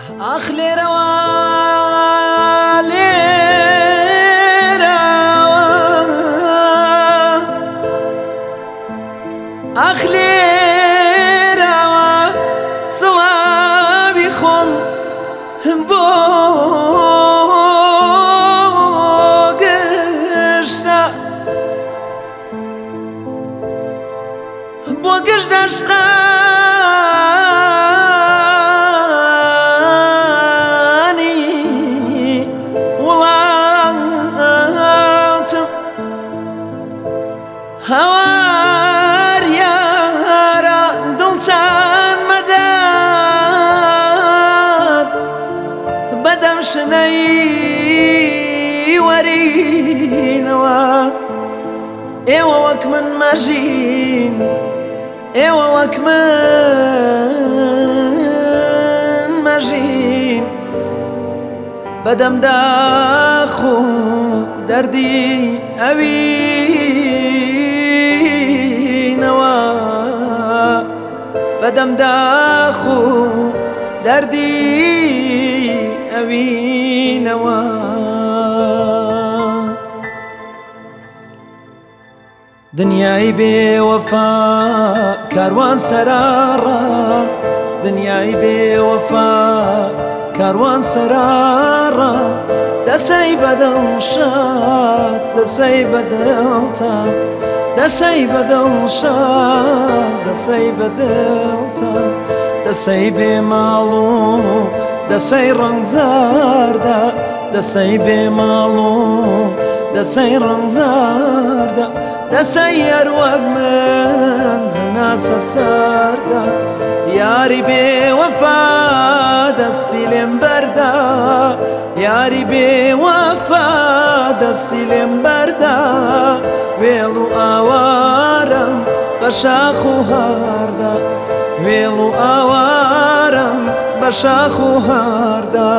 آخ لێرەوە لێرەوە ئاخ لێرەوە سڵاوی خۆم بۆ گەشتە بۆ گەشت عشقانی وڵاتم هەوار یارە دڵتان مەدات بەدەم شنەی وەرینەوە ئێوە وەک من مەژین ئێوە وەک من مەژین بەدەم داخ و دەردی ئەوینەوە بەدەم داخ و دەردی ئەوینەوە دنیای بێوەفا کاروان سەرارە دنیای بێوەفا کاروان سەرارە دەسەی بەدڵ شاد دەسەی بەدڵتە دەسەی بەدڵ شاد دەسەی بەدڵتە دەسەی بێماڵ و دەسەی ڕەنگزاردە دەسەی بێماڵ و دەسەی ڕەنگزاردە دەسەی هەروەک من هەناسە سەردە یاری بێوەفا دەستی لێم بەردا یاری بێوەفا دەستی لێم بەردا وێڵ و ئاوارم بە شاخ و هاردا وێڵ و ئاوارم بە شاخ و هاردا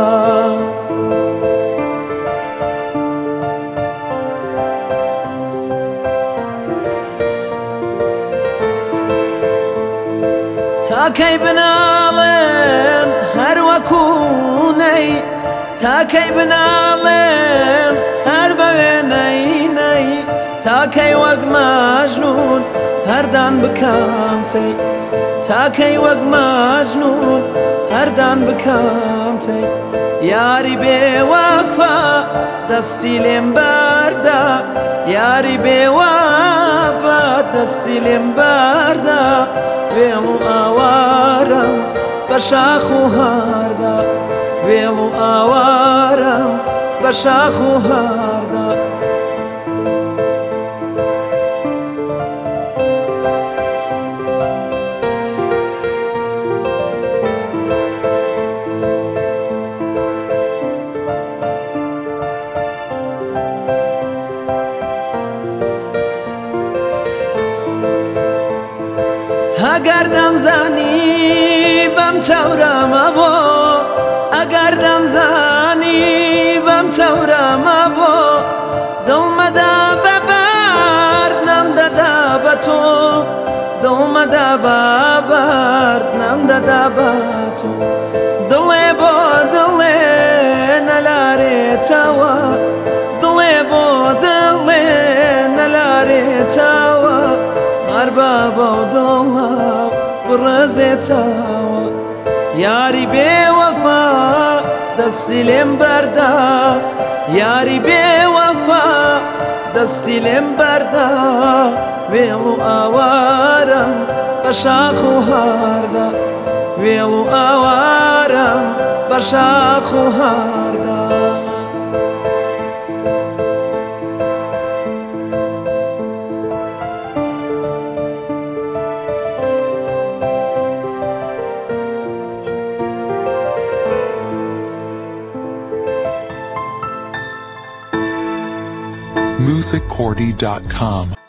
تاکەی بناڵێم هەر وەکوونەی تاکەی بناڵێم هەر بە وێنەی تاکەی وەک ماژنون هەردان بکەم تەی تاکەی وەک ماژنون هەردان بکەم تەی یاری بێوەفا دەستی لێم بەردا یاری بێوەفا دەستی لێم بەردا وێڵ و ئاوارم بە شاخ و هاردا وێڵ و ئاوارم بە شاخ و هاردا ئەگەر دەمزانی بەم تەورەمە بۆ ئەگەر دەمزانی بەم تەورەمە بۆ دڵمەدا بەبەرد نەمدەدا بە تۆ دڵمەدا بەبەرد نەمدەدا بە تۆ دڵێ بۆ دڵێ نەلارێتەوە دڵێ بۆ دڵێ نەلارێتەوە مەربە بەو دڵە بڕەزێتەوە یاری بێوەفا دەستی لێم بەردا یاری بێوەفا دەستی لێم بەردا وێڵ و ئاوارم بە شاخ و هاردا وێڵ و ئاوارم بە شاخ و هاردا musiccordy.com